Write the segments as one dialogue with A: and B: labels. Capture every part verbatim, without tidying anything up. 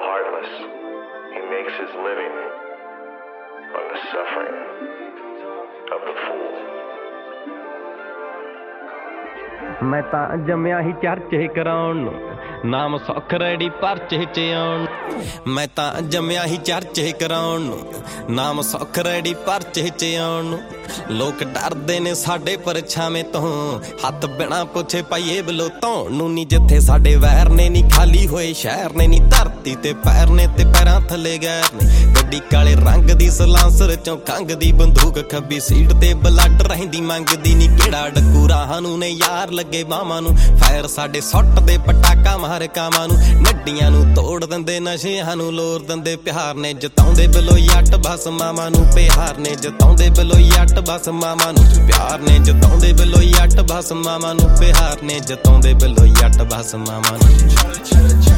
A: heartless. He makes his living on the suffering of the fool.
B: मैं तां जम्मिया ही चर्चे कराउण नूं, नाम सौख रैडी परचे च आउण। मैं तां जम्मिया ही चर्चे कराउण नूं, नाम सौख रैडी परचे च आउण। लोक डरदे ने साडे परछावें तो, हत्थ बिना पुछे पाइए बलोतों नूं नी। जिथे साडे वैर ने नी खाली होए शहर ने नी, धरती ते पैर ने ते पैरां थले गैर ने। गड्डी काले रंग दी सलांसर चों कंघ दी बंदूक, खब्बी सीट ते ब्लड रहिंदी मंगदी नी। केड़ा डक्कू राहां नूं ने यार लगे बावां नूं, फैर साडे सुੱਟ दे पटाका मार कावां नूं। नड्डियां नूं तोड़ दिंदे नशिਆਂ नूं लोर दिंदे, प्यार ने जताउंदे बलोई अट बस मावां नूं। प्यार ने जताउंदे बलोई अट बस मावां नूं। प्यार ने जताउंदे बलोई अट बस मावां नूं। प्यार ने जताउंदे बलोई अट बस मावां नूं।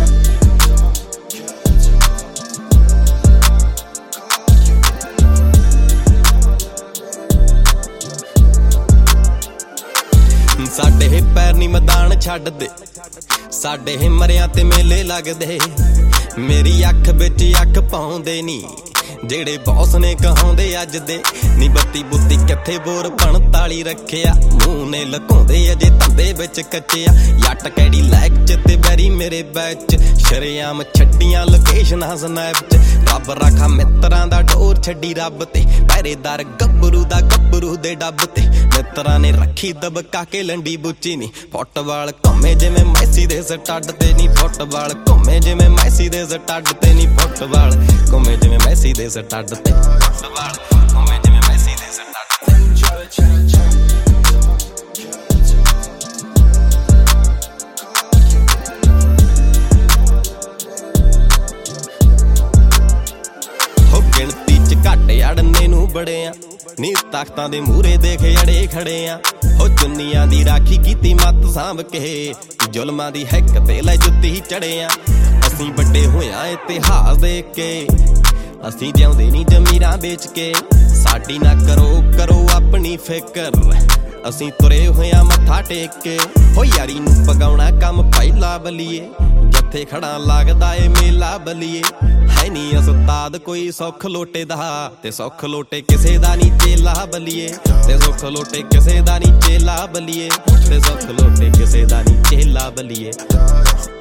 B: साडे पैर नी मैदान छड्ड दे, साडे मरियां ते मेले लगदे। मेरी अख बिच अख पाउंदे नी, जेड़े बॉस ने कहाउंदे अज दे नी। बत्ती बुत्ती किथे बोर पंताली रखिया, मूंह ने लकाउंदे अजे धंधे बिच कच्चिया। जट कैडी लैक च ते बैरी मेरे बैच, शरेआम छड्डियां लोकेशनां स्नैप च। रब रखा मित्रां दा डोर छड्डी रब ते, पहरेदार गब्बरू दा गब्बरू दे डब ते। मित्रां ने रखी दबका के लंडी बुच्ची नी, फुटबाल घुमे जिवें मैसी दे स्टड ते नी। फुटबाल घुमे जिवें मैसी दे स्टड ते नी। फुटबाल घुमे जिवें मैसी दे स्टड ते। फुटबाल घुमे जिवें मैसी दे स्टड ते। हो गिणती च घट अड़ने नूं बड़े आ नी, तख्तां दे मूहरे देख अड़े खड़े आ। हो चुन्नियां दी राखी कीती मत सांभ के, जुल्मां दी हिक ते लै जुत्ती चढ़े आ। असीं वड्डे होया इतिहास देख के, असीं जिउंदे नी जमीरां बेच के। साडी ना करो करो अपनी फिकर, असीं तुरे होया मत्था टेक के। हो यारी नूं पगाउणा कम पहिला बलीए, जत्थे खड़ा लगदा ए मेला बलीए। है नी उस्ताद कोई सुख लोटे दा, ते सुख लोटे किसे दा नी चेला बलीए। ते सुख लोटे किसे दा नी चेला बलीए। ते सुख लोटे किसे दा नी चेला बलीए।